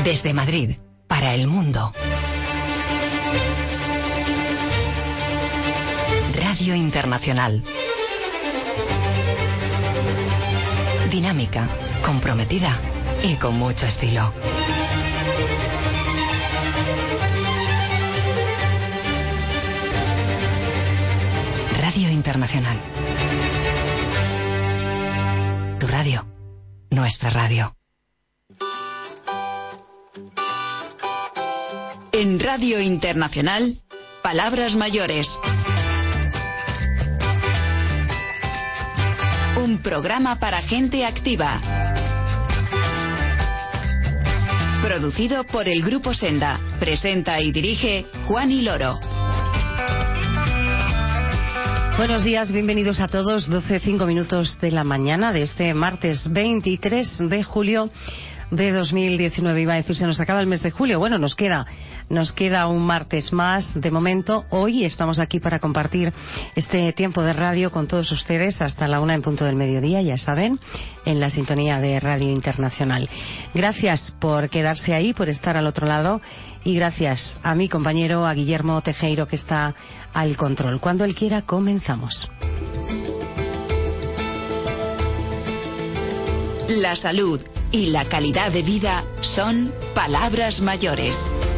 Desde Madrid, para el mundo. Radio Internacional. Dinámica, comprometida y con mucho estilo. Radio Internacional. Tu radio, nuestra radio. En Radio Internacional, Palabras Mayores. Un programa para gente activa. Producido por el Grupo Senda. Presenta y dirige Juan Loro. Buenos días, bienvenidos a todos. 12:05 de la mañana de este martes 23 de julio de 2019. Iba a decir, se nos acaba el mes de julio. Bueno, nos queda un martes más. De momento, hoy estamos aquí para compartir este tiempo de radio con todos ustedes hasta la 1:00 del mediodía, ya saben, en la sintonía de Radio Internacional. Gracias por quedarse ahí, por estar al otro lado, y gracias a mi compañero, a Guillermo Tejero, que está al control. Cuando él quiera, comenzamos. La salud y la calidad de vida son palabras mayores.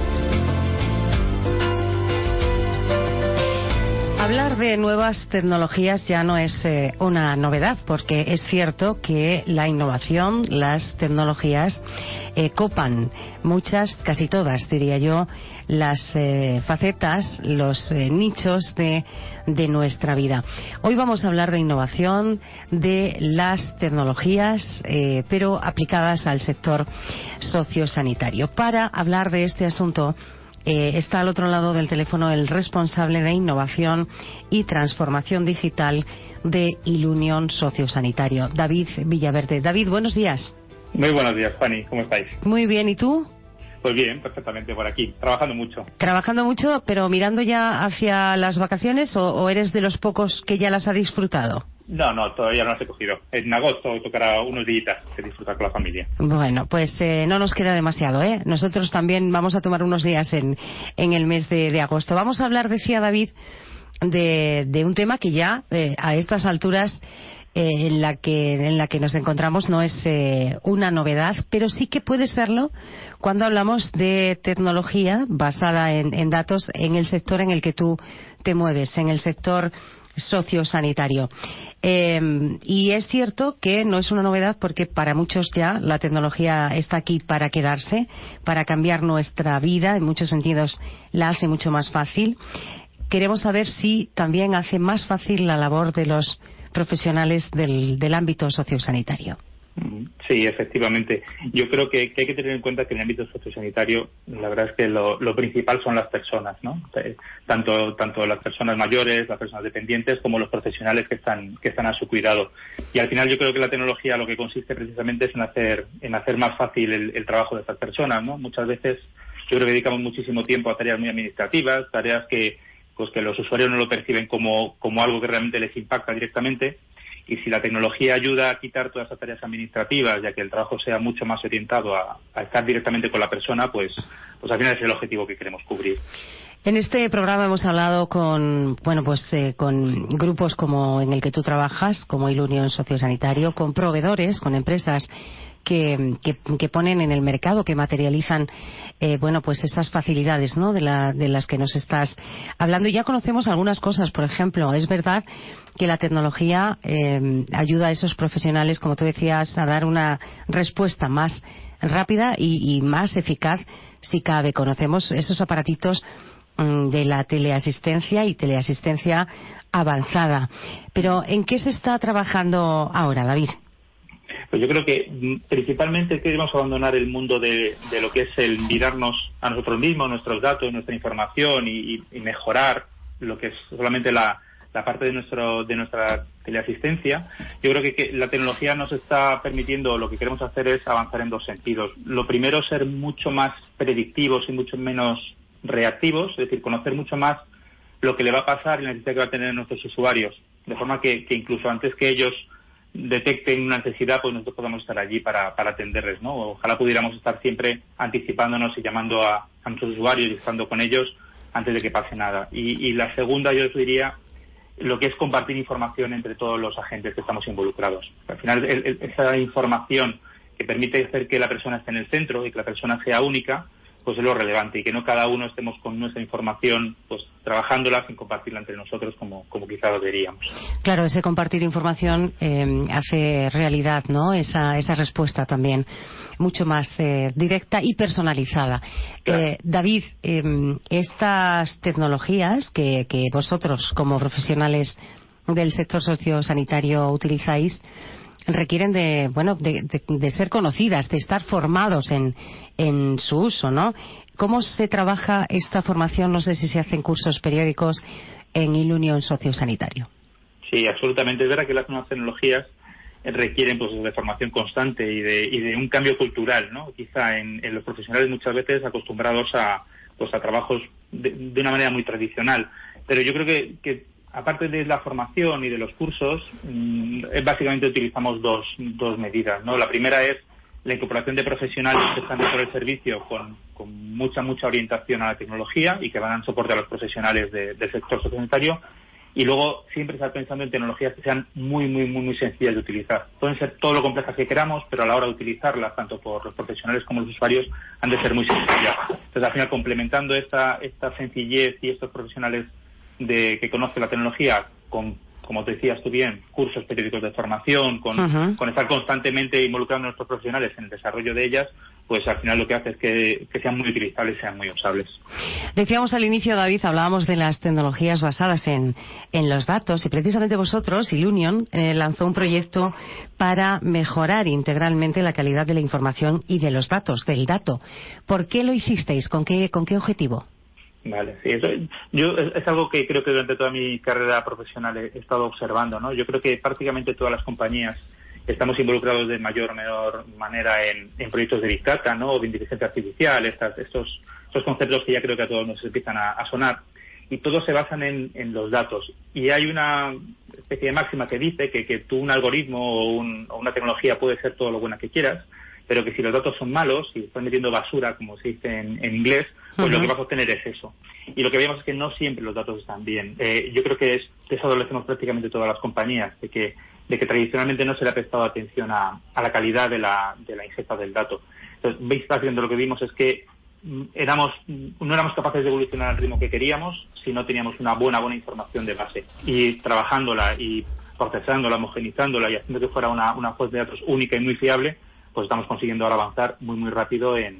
Hablar de nuevas tecnologías ya no es una novedad, porque es cierto que la innovación, las tecnologías copan muchas, casi todas, diría yo, las facetas, los nichos de nuestra vida. Hoy vamos a hablar de innovación, de las tecnologías, pero aplicadas al sector sociosanitario. Para hablar de este asunto, está al otro lado del teléfono el responsable de innovación y transformación digital de Ilunion Sociosanitario, David Villaverde. David, buenos días. Muy buenos días, Fanny. ¿Cómo estáis? Muy bien, ¿y tú? Pues bien, perfectamente por aquí, trabajando mucho. Trabajando mucho, pero mirando ya hacia las vacaciones, o eres de los pocos que ya las ha disfrutado? No, todavía no las he cogido. En agosto tocará unos días que disfrutar con la familia. Bueno, pues no nos queda demasiado, ¿eh? Nosotros también vamos a tomar unos días en el mes de agosto. Vamos a hablar, decía David, de un tema que ya a estas alturas en la que nos encontramos no es una novedad, pero sí que puede serlo cuando hablamos de tecnología basada en datos en el sector en el que tú te mueves, en el sector sociosanitario. Y es cierto que no es una novedad, porque para muchos ya la tecnología está aquí para quedarse, para cambiar nuestra vida, en muchos sentidos la hace mucho más fácil. Queremos saber si también hace más fácil la labor de los profesionales del ámbito sociosanitario. Sí, efectivamente. Yo creo que hay que tener en cuenta que en el ámbito sociosanitario la verdad es que lo principal son las personas, ¿no? Tanto las personas mayores, las personas dependientes, como los profesionales que están a su cuidado. Y al final yo creo que la tecnología lo que consiste precisamente es en hacer más fácil el trabajo de estas personas, ¿no? Muchas veces yo creo que dedicamos muchísimo tiempo a tareas muy administrativas, tareas que los usuarios no lo perciben como algo que realmente les impacta directamente. Y si la tecnología ayuda a quitar todas esas tareas administrativas, ya que el trabajo sea mucho más orientado a estar directamente con la persona, pues al final es el objetivo que queremos cubrir. En este programa hemos hablado con grupos como en el que tú trabajas, como Ilunion Sociosanitario, con proveedores, con empresas que ponen en el mercado, que materializan esas facilidades, ¿no?, de las que nos estás hablando. Y ya conocemos algunas cosas. Por ejemplo, es verdad que la tecnología ayuda a esos profesionales, como tú decías, a dar una respuesta más rápida y más eficaz si cabe. Conocemos esos aparatitos de la teleasistencia y teleasistencia avanzada. Pero ¿en qué se está trabajando ahora, David? Pues yo creo que principalmente queremos abandonar el mundo de lo que es el mirarnos a nosotros mismos, nuestros datos, nuestra información y mejorar lo que es solamente la parte de nuestra teleasistencia. Yo creo que la tecnología nos está permitiendo, lo que queremos hacer es avanzar en dos sentidos. Lo primero, ser mucho más predictivos y mucho menos reactivos, es decir, conocer mucho más lo que le va a pasar y la necesidad que va a tener nuestros usuarios, de forma que incluso antes que ellos detecten una necesidad, pues nosotros podamos estar allí para atenderles, ¿no? Ojalá pudiéramos estar siempre anticipándonos y llamando a nuestros usuarios y estando con ellos antes de que pase nada. Y la segunda, yo os diría, lo que es compartir información entre todos los agentes que estamos involucrados. Al final, esa información que permite hacer que la persona esté en el centro y que la persona sea única, pues es lo relevante, y que no cada uno estemos con nuestra información pues trabajándola sin compartirla entre nosotros como quizá lo deberíamos. Claro, ese compartir información hace realidad, ¿no? Esa respuesta también mucho más directa y personalizada. Claro. David, estas tecnologías que vosotros como profesionales del sector sociosanitario utilizáis requieren de ser conocidas, de estar formados en su uso, ¿no? ¿Cómo se trabaja esta formación? No sé si se hacen cursos periódicos en Ilunion Sociosanitario. Sí, absolutamente. Es verdad que las nuevas tecnologías requieren pues de formación constante y de un cambio cultural, ¿no? Quizá en los profesionales muchas veces acostumbrados a trabajos de una manera muy tradicional. Pero yo creo que aparte de la formación y de los cursos, básicamente utilizamos dos medidas, ¿no? La primera es la incorporación de profesionales que están dentro del servicio con mucha orientación a la tecnología y que van a dar soporte a los profesionales del sector sociosanitario. Y luego siempre estar pensando en tecnologías que sean muy sencillas de utilizar. Pueden ser todo lo complejas que queramos, pero a la hora de utilizarlas, tanto por los profesionales como los usuarios, han de ser muy sencillas. Entonces, al final, complementando esta sencillez y estos profesionales que conocen la tecnología con, como te decías tú bien, cursos periódicos de formación, con estar constantemente involucrando a nuestros profesionales en el desarrollo de ellas, pues al final lo que hace es que sean muy utilizables, sean muy usables. Decíamos al inicio, David, hablábamos de las tecnologías basadas en los datos, y precisamente vosotros, Ilunion, lanzó un proyecto para mejorar integralmente la calidad de la información y de los datos, del dato. ¿Por qué lo hicisteis? ¿Con qué objetivo? Vale, sí, eso es algo que creo que durante toda mi carrera profesional he estado observando, ¿no? Yo creo que prácticamente todas las compañías estamos involucrados de mayor o menor manera en proyectos de Big Data, ¿no? O de inteligencia artificial, estos conceptos que ya creo que a todos nos empiezan a sonar, y todos se basan en los datos. Y hay una especie de máxima que dice que tú, un algoritmo o una tecnología puede ser todo lo buena que quieras, pero que si los datos son malos, si están metiendo basura, como se dice en inglés, pues lo que vas a obtener es eso. Y lo que vemos es que no siempre los datos están bien. Yo creo que eso adolecemos prácticamente todas las compañías, de que tradicionalmente no se le ha prestado atención a la calidad de la ingesta del dato. Entonces, haciendo lo que vimos es que no éramos capaces de evolucionar al ritmo que queríamos si no teníamos una buena información de base. Y trabajándola y procesándola, homogenizándola y haciendo que fuera una fuente de datos única y muy fiable, pues estamos consiguiendo ahora avanzar muy rápido en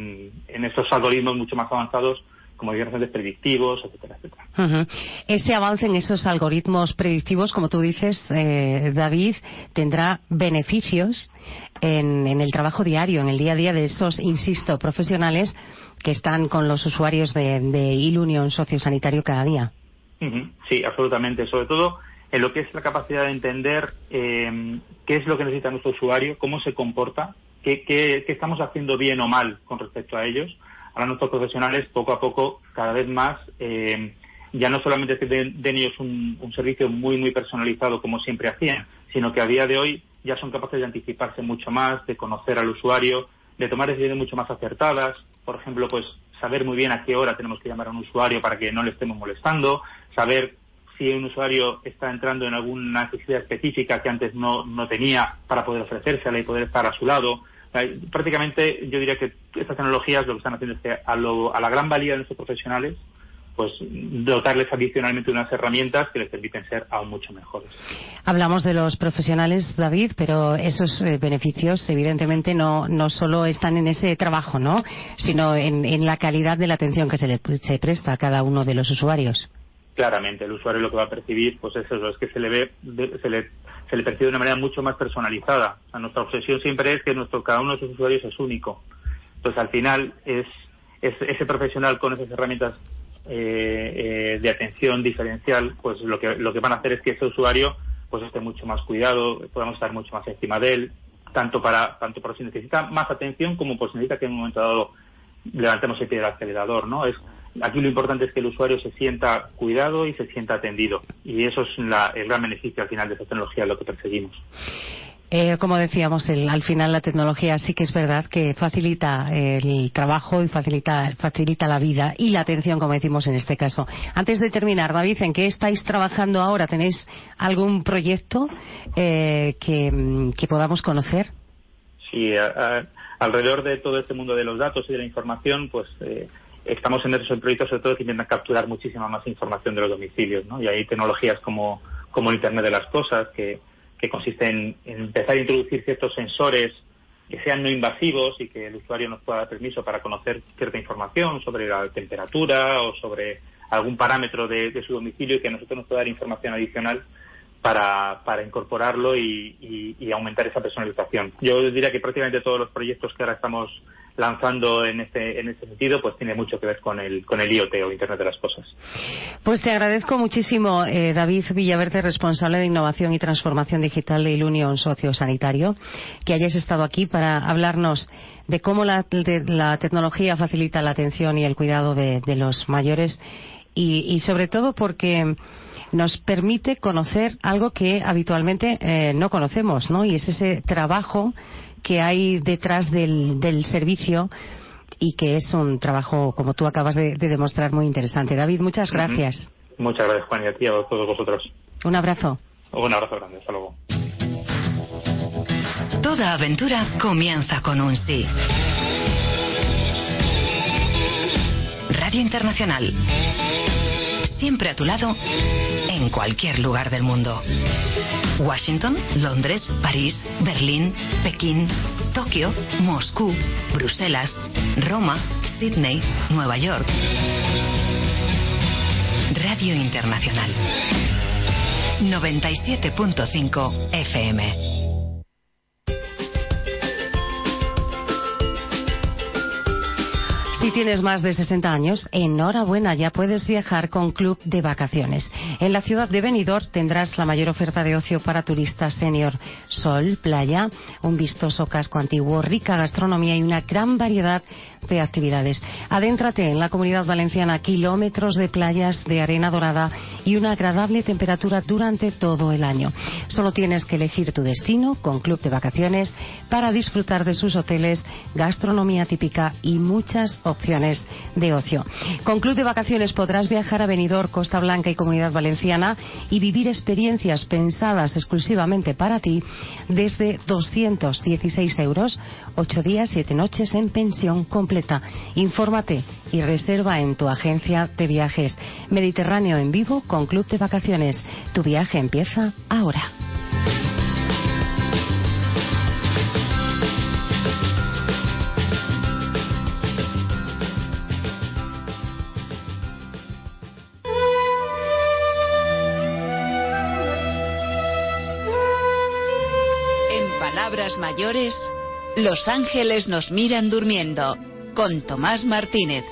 estos algoritmos mucho más avanzados, como digamos, predictivos, etcétera. Ese avance en esos algoritmos predictivos, como tú dices, David, tendrá beneficios en el trabajo diario, en el día a día de esos, insisto, profesionales que están con los usuarios de Ilunion Sociosanitario cada día. Sí, absolutamente. Sobre todo en lo que es la capacidad de entender qué es lo que necesita nuestro usuario, cómo se comporta, qué estamos haciendo bien o mal con respecto a ellos. Ahora nuestros profesionales, poco a poco, cada vez más, ya no solamente que den ellos un servicio muy personalizado como siempre hacían, sino que a día de hoy ya son capaces de anticiparse mucho más, de conocer al usuario, de tomar decisiones mucho más acertadas. Por ejemplo, pues saber muy bien a qué hora tenemos que llamar a un usuario para que no le estemos molestando, saber si un usuario está entrando en alguna necesidad específica que antes no tenía para poder ofrecérsela y poder estar a su lado. Prácticamente yo diría que estas tecnologías lo que están haciendo es que a la gran valía de nuestros profesionales, pues dotarles adicionalmente unas herramientas que les permiten ser aún mucho mejores. Hablamos de los profesionales, David, pero esos beneficios evidentemente no solo están en ese trabajo, ¿no?, sino en la calidad de la atención que se presta a cada uno de los usuarios. Claramente, el usuario lo que va a percibir, pues es eso, es que se le percibe de una manera mucho más personalizada. O sea, nuestra obsesión siempre es que cada uno de sus usuarios es único. Entonces, al final, es ese profesional con esas herramientas de atención diferencial, pues lo que van a hacer es que ese usuario pues esté mucho más cuidado, podamos estar mucho más encima de él, tanto por si necesita más atención como por si necesita que en un momento dado levantemos el pie del acelerador, ¿no? Es Aquí lo importante es que el usuario se sienta cuidado y se sienta atendido, y eso es el gran beneficio al final de esta tecnología, lo que perseguimos. Como decíamos, al final la tecnología sí que es verdad que facilita el trabajo y facilita la vida y la atención, como decimos en este caso. Antes de terminar, David, ¿en qué estáis trabajando ahora? ¿Tenéis algún proyecto que podamos conocer? Sí, alrededor de todo este mundo de los datos y de la información, pues estamos en esos proyectos sobre todo que intentan capturar muchísima más información de los domicilios, ¿no? Y hay tecnologías como el Internet de las Cosas, que consiste en empezar a introducir ciertos sensores que sean no invasivos y que el usuario nos pueda dar permiso para conocer cierta información sobre la temperatura o sobre algún parámetro de su domicilio, y que a nosotros nos pueda dar información adicional para incorporarlo y aumentar esa personalización. Yo diría que prácticamente todos los proyectos que ahora estamos lanzando en este sentido, pues tiene mucho que ver con el IoT o Internet de las Cosas. Pues te agradezco muchísimo, David Villaverde, responsable de Innovación y Transformación Digital de Ilunion Sociosanitario, que hayas estado aquí para hablarnos de cómo la tecnología facilita la atención y el cuidado de los mayores y sobre todo porque nos permite conocer algo que habitualmente no conocemos, ¿no? Y es ese trabajo que hay detrás del servicio, y que es un trabajo, como tú acabas de demostrar, muy interesante. David, muchas gracias. Muchas gracias, Juan, y a ti y a todos vosotros. Un abrazo. Un abrazo grande. Hasta luego. Toda aventura comienza con un sí. Radio Internacional. Siempre a tu lado, en cualquier lugar del mundo. Washington, Londres, París, Berlín, Pekín, Tokio, Moscú, Bruselas, Roma, Sydney, Nueva York. Radio Internacional. 97.5 FM. Si tienes más de 60 años, enhorabuena, ya puedes viajar con Club de Vacaciones. En la ciudad de Benidorm tendrás la mayor oferta de ocio para turistas senior. Sol, playa, un vistoso casco antiguo, rica gastronomía y una gran variedad de actividades. Adéntrate en la Comunidad Valenciana, kilómetros de playas de arena dorada y una agradable temperatura durante todo el año. Solo tienes que elegir tu destino con Club de Vacaciones para disfrutar de sus hoteles, gastronomía típica y muchas opciones de ocio. Con Club de Vacaciones podrás viajar a Benidorm, Costa Blanca y Comunidad Valenciana y vivir experiencias pensadas exclusivamente para ti desde 216 €, 8 días, 7 noches en pensión completa. Infórmate y reserva en tu agencia de viajes. Mediterráneo en vivo con Club de Vacaciones. Tu viaje empieza ahora. Palabras mayores, Los ángeles nos miran durmiendo, con Tomás Martínez.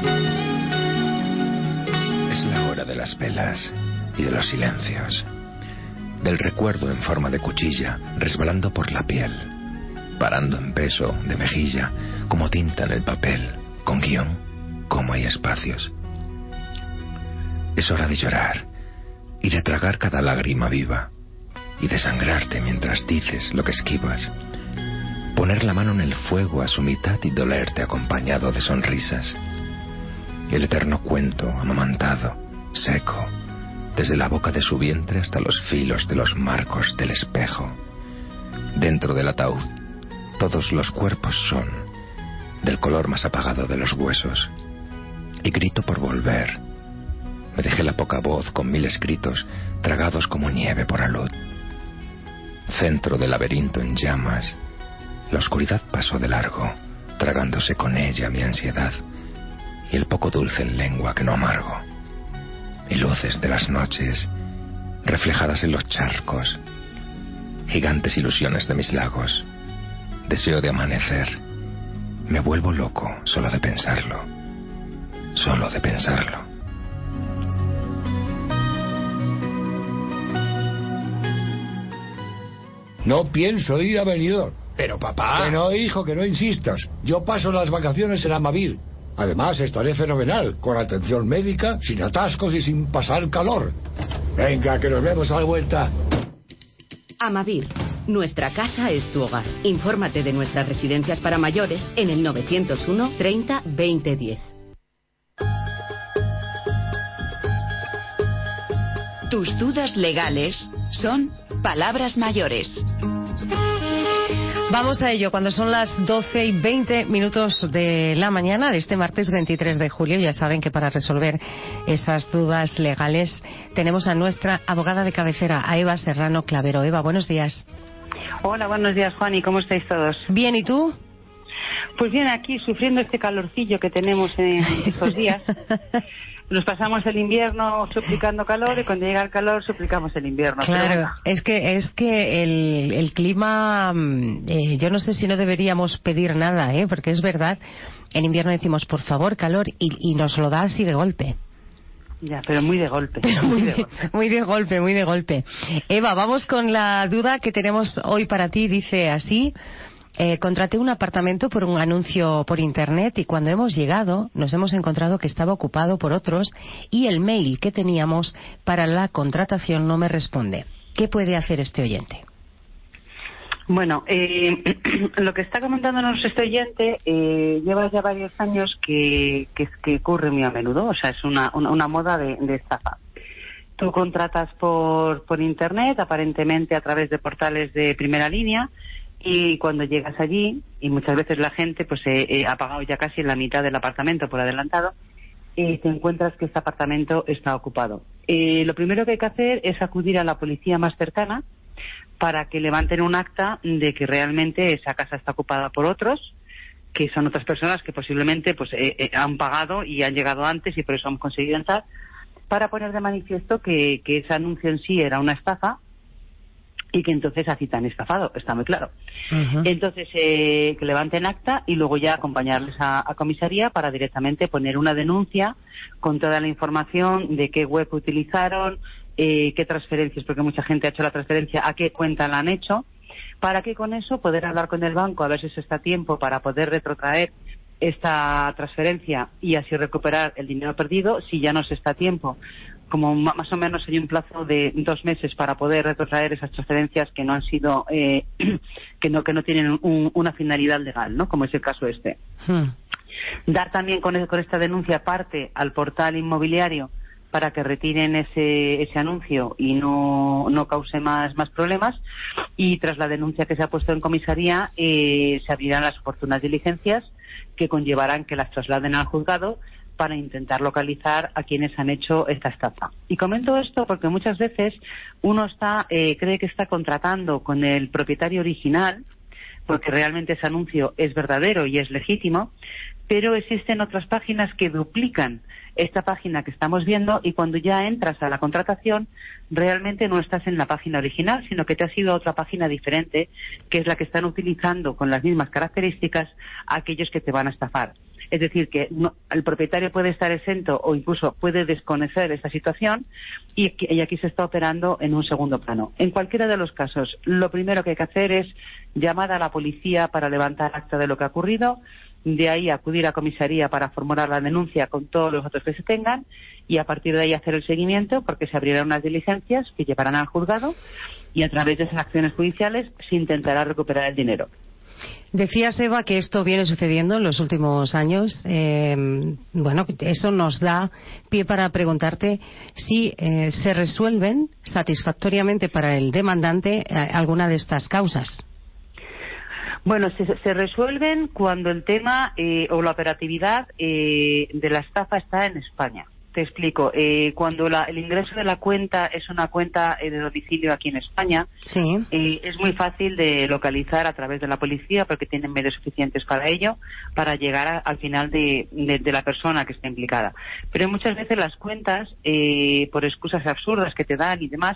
Es la hora de las velas y de los silencios, del recuerdo en forma de cuchilla resbalando por la piel, parando en peso de mejilla como tinta en el papel, con guión como hay espacios. Es hora de llorar y de tragar cada lágrima viva, y desangrarte mientras dices lo que esquivas, poner la mano en el fuego a su mitad y dolerte acompañado de sonrisas. El eterno cuento amamantado, seco, desde la boca de su vientre hasta los filos de los marcos del espejo. Dentro del ataúd, todos los cuerpos son del color más apagado de los huesos, y grito por volver. Me dejé la poca voz con 1000 escritos tragados como nieve por alud. Centro del laberinto en llamas, la oscuridad pasó de largo, tragándose con ella mi ansiedad y el poco dulce en lengua que no amargo. Y luces de las noches, reflejadas en los charcos, gigantes ilusiones de mis lagos. Deseo de amanecer, me vuelvo loco solo de pensarlo, solo de pensarlo. No pienso ir a Benidorm. Pero papá... Que no, hijo, que no insistas. Yo paso las vacaciones en Amavir, Además, estaré fenomenal, con atención médica, sin atascos y sin pasar calor. Venga, que nos vemos a la vuelta. Amavir, nuestra casa es tu hogar. Infórmate de nuestras residencias para mayores en el 901 30 20 10. Tus dudas legales son palabras mayores. Vamos a ello cuando son las 12:20 de la mañana de este martes 23 de julio. Ya saben que para resolver esas dudas legales tenemos a nuestra abogada de cabecera, a Eva Serrano Clavero. Eva, buenos días. Hola, buenos días, Juan, ¿y cómo estáis todos? Bien, ¿y tú? Pues bien, aquí sufriendo este calorcillo que tenemos en estos días. Nos pasamos el invierno suplicando calor y cuando llega el calor suplicamos el invierno. Claro, es que el clima, yo no sé si no deberíamos pedir nada, porque es verdad, en invierno decimos por favor calor y nos lo da así de golpe. Ya, pero muy de golpe. Muy de golpe. Eva, vamos con la duda que tenemos hoy para ti. Dice así: contraté un apartamento por un anuncio por internet y cuando hemos llegado nos hemos encontrado que estaba ocupado por otros y el mail que teníamos para la contratación no me responde. ¿Qué puede hacer este oyente? Bueno, lo que está comentándonos este oyente lleva ya varios años que ocurre muy a menudo, o sea, es una moda de estafa. Tú contratas por internet, aparentemente a través de portales de primera línea, y cuando llegas allí, y muchas veces la gente pues ha pagado ya casi la mitad del apartamento por adelantado, te encuentras que este apartamento está ocupado. Lo primero que hay que hacer es acudir a la policía más cercana para que levanten un acta de que realmente esa casa está ocupada por otros, que son otras personas que posiblemente pues han pagado y han llegado antes y por eso han conseguido entrar, para poner de manifiesto que ese anuncio en sí era una estafa y que entonces así tan estafado, está muy claro. Uh-huh. Entonces, que levanten acta y luego ya acompañarles a comisaría para directamente poner una denuncia con toda la información de qué web utilizaron, qué transferencias, porque mucha gente ha hecho la transferencia, a qué cuenta la han hecho, para que con eso poder hablar con el banco a ver si se está a tiempo para poder retrotraer esta transferencia y así recuperar el dinero perdido. Si ya no se está a tiempo, como más o menos hay un plazo de 2 meses para poder retrotraer esas transferencias que no han sido que no tienen una finalidad legal, ¿no? Como es el caso este. Dar también con esta denuncia parte al portal inmobiliario para que retiren ese anuncio y no cause más problemas, y tras la denuncia que se ha puesto en comisaría se abrirán las oportunas diligencias que conllevarán que las trasladen al juzgado para intentar localizar a quienes han hecho esta estafa. Y comento esto porque muchas veces uno cree que está contratando con el propietario original, porque realmente ese anuncio es verdadero y es legítimo, pero existen otras páginas que duplican esta página que estamos viendo, y cuando ya entras a la contratación realmente no estás en la página original, sino que te has ido a otra página diferente, que es la que están utilizando con las mismas características aquellos que te van a estafar. Es decir, que el propietario puede estar exento o incluso puede desconocer esta situación y aquí se está operando en un segundo plano. En cualquiera de los casos, lo primero que hay que hacer es llamar a la policía para levantar acta de lo que ha ocurrido, de ahí acudir a comisaría para formular la denuncia con todos los datos que se tengan y a partir de ahí hacer el seguimiento, porque se abrirán unas diligencias que llevarán al juzgado y a través de esas acciones judiciales se intentará recuperar el dinero. Decías, Eva, que esto viene sucediendo en los últimos años. Bueno, eso nos da pie para preguntarte si se resuelven satisfactoriamente para el demandante alguna de estas causas. Bueno, se resuelven cuando el tema o la operatividad de la estafa está en España. Te explico. Cuando el ingreso de la cuenta es una cuenta de domicilio aquí en España, sí, es muy fácil de localizar a través de la policía porque tienen medios suficientes para ello, para llegar al final de la persona que está implicada. Pero muchas veces las cuentas, por excusas absurdas que te dan y demás,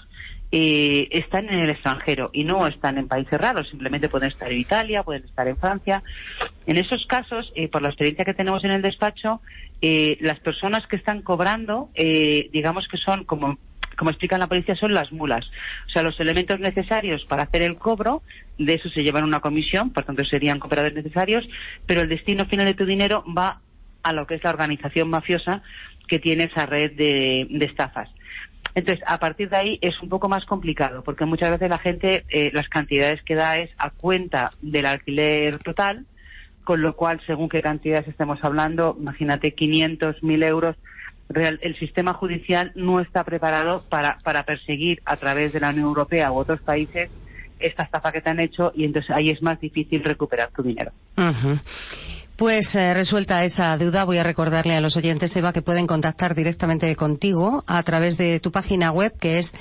están en el extranjero y no están en países raros, simplemente pueden estar en Italia, pueden estar en Francia. En esos casos, por la experiencia que tenemos en el despacho, las personas que están cobrando, digamos que son, como explica la policía, son las mulas. O sea, los elementos necesarios para hacer el cobro, de eso se llevan una comisión, por tanto serían cooperadores necesarios, pero el destino final de tu dinero va a lo que es la organización mafiosa que tiene esa red de estafas. Entonces, a partir de ahí es un poco más complicado, porque muchas veces la gente, las cantidades que da es a cuenta del alquiler total, con lo cual, según qué cantidades estemos hablando, imagínate 500, 1.000 euros, el sistema judicial no está preparado para perseguir a través de la Unión Europea u otros países esta estafa que te han hecho, y entonces ahí es más difícil recuperar tu dinero. Uh-huh. Pues resuelta esa duda, voy a recordarle a los oyentes, Eva, que pueden contactar directamente contigo a través de tu página web, que es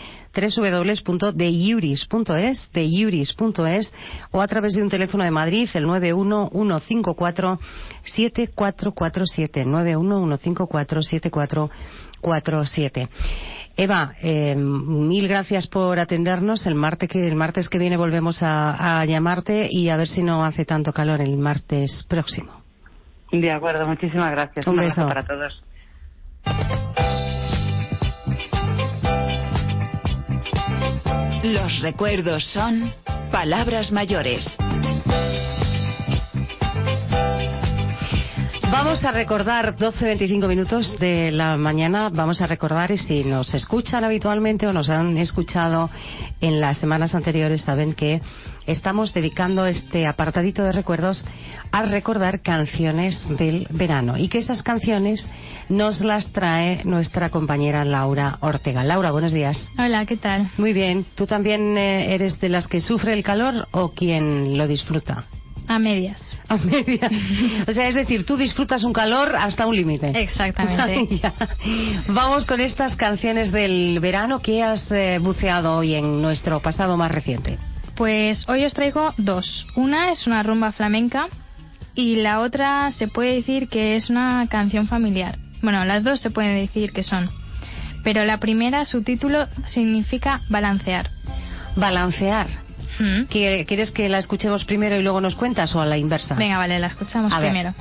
www.deiuris.es, o a través de un teléfono de Madrid, el 91154-7447, 91154-7447. Eva, mil gracias por atendernos. El martes que viene volvemos a llamarte, y a ver si no hace tanto calor el martes próximo. De acuerdo, muchísimas gracias. Un beso para todos. Los recuerdos son palabras mayores. Vamos a recordar 12:25 minutos de la mañana. Vamos a recordar, y si nos escuchan habitualmente o nos han escuchado en las semanas anteriores, saben que estamos dedicando este apartadito de recuerdos a recordar canciones del verano, y que esas canciones nos las trae nuestra compañera Laura Ortega. Laura, buenos días. Hola, ¿qué tal? Muy bien. ¿Tú también eres de las que sufre el calor o quien lo disfruta? A medias. A medias. O sea, es decir, tú disfrutas un calor hasta un límite. Exactamente. Vamos con estas canciones del verano que has buceado hoy en nuestro pasado más reciente. Pues hoy os traigo dos. Una es una rumba flamenca y la otra se puede decir que es una canción familiar. Bueno, las dos se pueden decir que son. Pero la primera, su título significa balancear. Balancear. ¿Quieres que la escuchemos primero y luego nos cuentas, o a la inversa? Venga, vale, la escuchamos primero.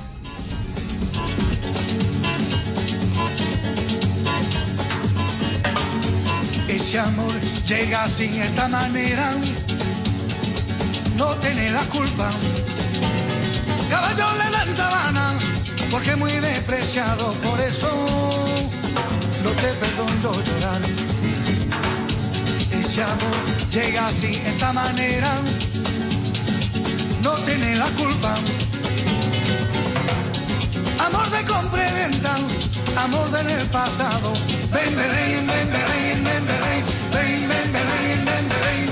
Ese amor llega así, esta manera, no tiene la culpa. Caballo le dan sabana, porque muy despreciado, por eso no te perdono llorar. Ese amor llega así, esta manera, no tiene la culpa. Amor de compra y venta, amor del pasado. Ven, ven, ven, ven, ven, ven, ven, ven, ven, ven, ven, ven.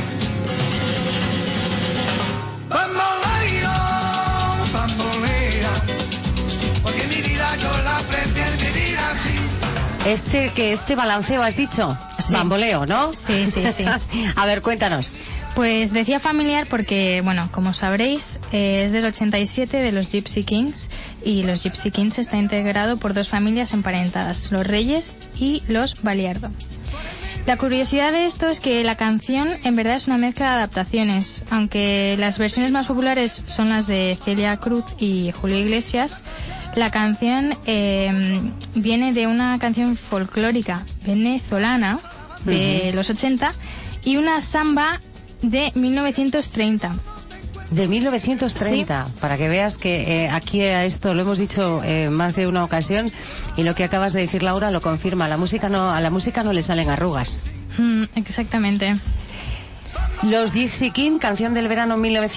Bamboleo, bambolea, porque mi vida yo la prefiero vivir así. Este balanceo has dicho, sí. Bamboleo, ¿no? Sí, sí, sí. A ver, cuéntanos. Pues decía familiar porque, bueno, como sabréis, es del 87, de los Gypsy Kings, y los Gypsy Kings está integrado por dos familias emparentadas, los Reyes y los Baliardo. La curiosidad de esto es que la canción en verdad es una mezcla de adaptaciones, aunque las versiones más populares son las de Celia Cruz y Julio Iglesias. La canción viene de una canción folclórica venezolana de los 80 y una samba de 1930. De 1930, sí. Para que veas que aquí a esto lo hemos dicho más de una ocasión, y lo que acabas de decir, Laura, lo confirma. A la música no le salen arrugas. Exactamente. Los Gypsy King, canción del verano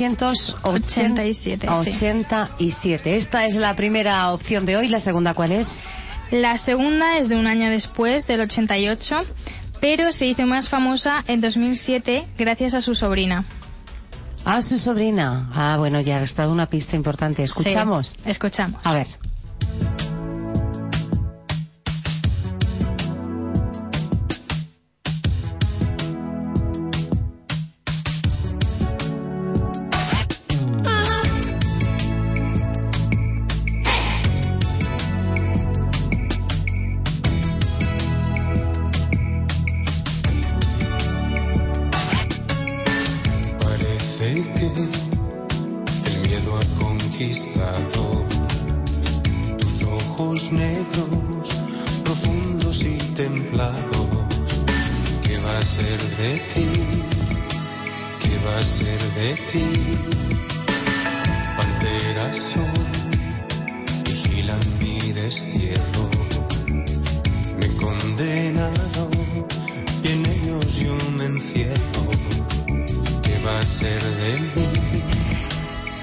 1987. 87. Esta es la primera opción de hoy. ¿La segunda cuál es? La segunda es de un año después, del 88, pero se hizo más famosa en 2007 gracias a su sobrina. Ah, su sobrina. Ah, bueno, ya ha estado una pista importante. ¿Escuchamos? Sí, escuchamos. A ver.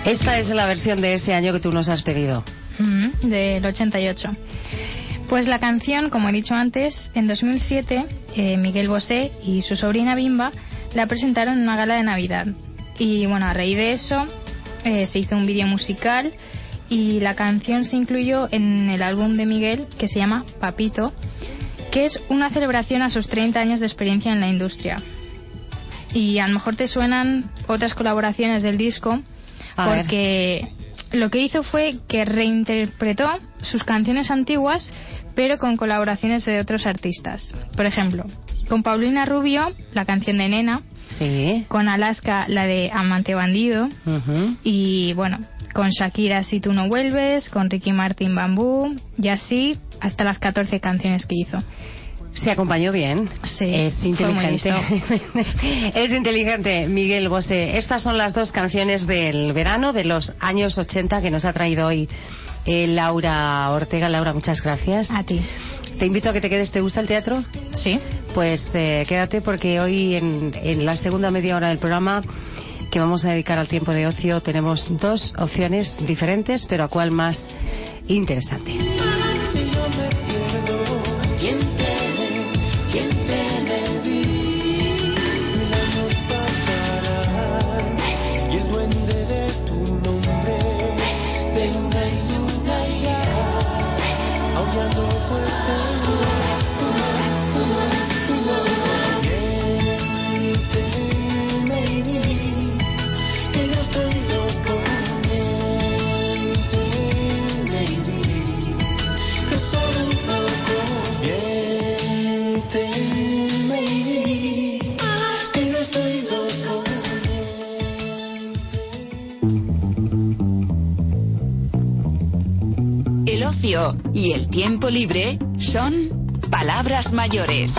Esta es la versión de ese año que tú nos has pedido. Del 88. Pues la canción, como he dicho antes, en 2007 Miguel Bosé y su sobrina Bimba la presentaron en una gala de Navidad. Y bueno, a raíz de eso se hizo un vídeo musical y la canción se incluyó en el álbum de Miguel que se llama Papito, que es una celebración a sus 30 años de experiencia en la industria. Y a lo mejor te suenan otras colaboraciones del disco, porque lo que hizo fue que reinterpretó sus canciones antiguas, pero con colaboraciones de otros artistas. Por ejemplo, con Paulina Rubio, la canción de Nena, sí. Con Alaska, la de Amante Bandido, y bueno, con Shakira, Si tú no vuelves, con Ricky Martin, Bambú, y así hasta las 14 canciones que hizo. Se acompañó bien. Sí, es inteligente. Es inteligente, Miguel Bosé. Estas son las dos canciones del verano de los años 80 que nos ha traído hoy Laura Ortega. Laura, muchas gracias. A ti. Te invito a que te quedes. ¿Te gusta el teatro? Sí. Pues quédate, porque hoy en la segunda media hora del programa que vamos a dedicar al tiempo de ocio tenemos dos opciones diferentes, pero a cuál más interesante. El ocio y el tiempo libre son palabras mayores.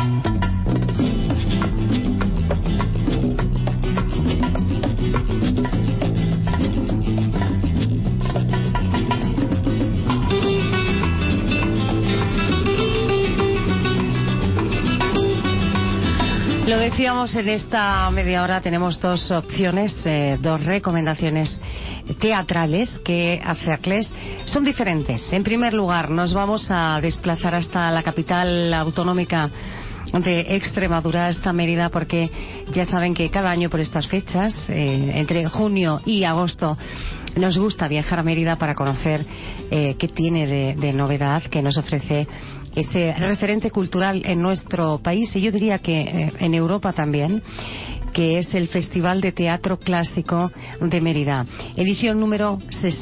Lo decíamos, en esta media hora tenemos dos opciones, dos recomendaciones teatrales que hacerles. Son diferentes. En primer lugar, nos vamos a desplazar hasta la capital autonómica de Extremadura, hasta Mérida, porque ya saben que cada año por estas fechas, entre junio y agosto, nos gusta viajar a Mérida para conocer qué tiene de novedad, que nos ofrece ese referente cultural en nuestro país, y yo diría que en Europa también, que es el Festival de Teatro Clásico de Mérida, edición número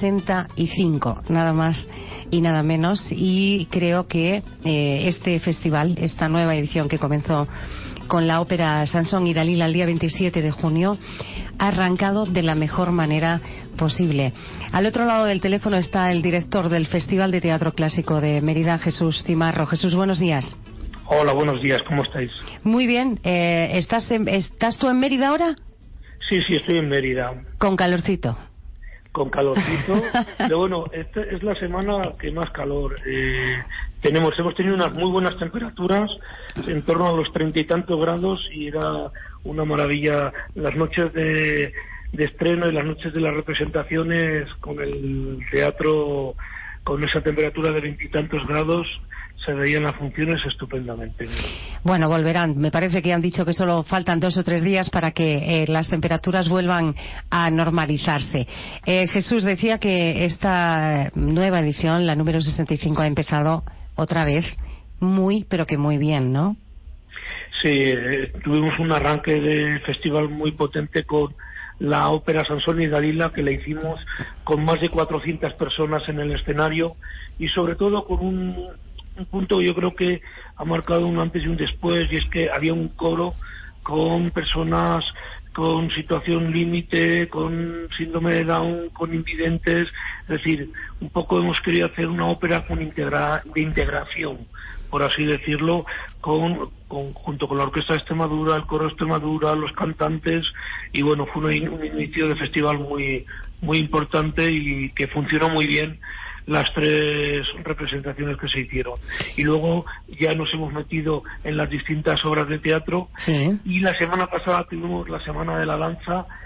65, nada más y nada menos. Y creo que este festival, esta nueva edición que comenzó con la ópera Sansón y Dalila el día 27 de junio, ha arrancado de la mejor manera posible. Al otro lado del teléfono está el director del Festival de Teatro Clásico de Mérida, Jesús Cimarro. Jesús, buenos días. Hola, buenos días, ¿cómo estáis? Muy bien. ¿Estás tú en Mérida ahora? Sí, estoy en Mérida. ¿Con calorcito? Con calorcito. Pero bueno, esta es la semana que más calor. Hemos tenido unas muy buenas temperaturas, en torno a los 30 y tantos grados, y era una maravilla las noches de estreno y las noches de las representaciones con el teatro con esa temperatura de 20 y tantos grados. Se veían las funciones estupendamente. Bueno, volverán. Me parece que han dicho que solo faltan 2 o 3 días para que las temperaturas vuelvan a normalizarse. Jesús, decía que esta nueva edición, la número 65, ha empezado otra vez muy, pero que muy bien, ¿no? Sí, tuvimos un arranque de festival muy potente con la ópera Sansón y Dalila, que la hicimos con más de 400 personas en el escenario, y sobre todo con un punto que yo creo que ha marcado un antes y un después, y es que había un coro con personas con situación límite, con síndrome de Down, con invidentes. Es decir, un poco hemos querido hacer una ópera de integración, por así decirlo, junto con la Orquesta de Extremadura, el Coro de Extremadura, los cantantes, y bueno, fue un inicio de festival muy, muy importante y que funcionó muy bien las 3 representaciones que se hicieron. Y luego ya nos hemos metido en las distintas obras de teatro, sí. Y la semana pasada tuvimos la Semana de la Danza,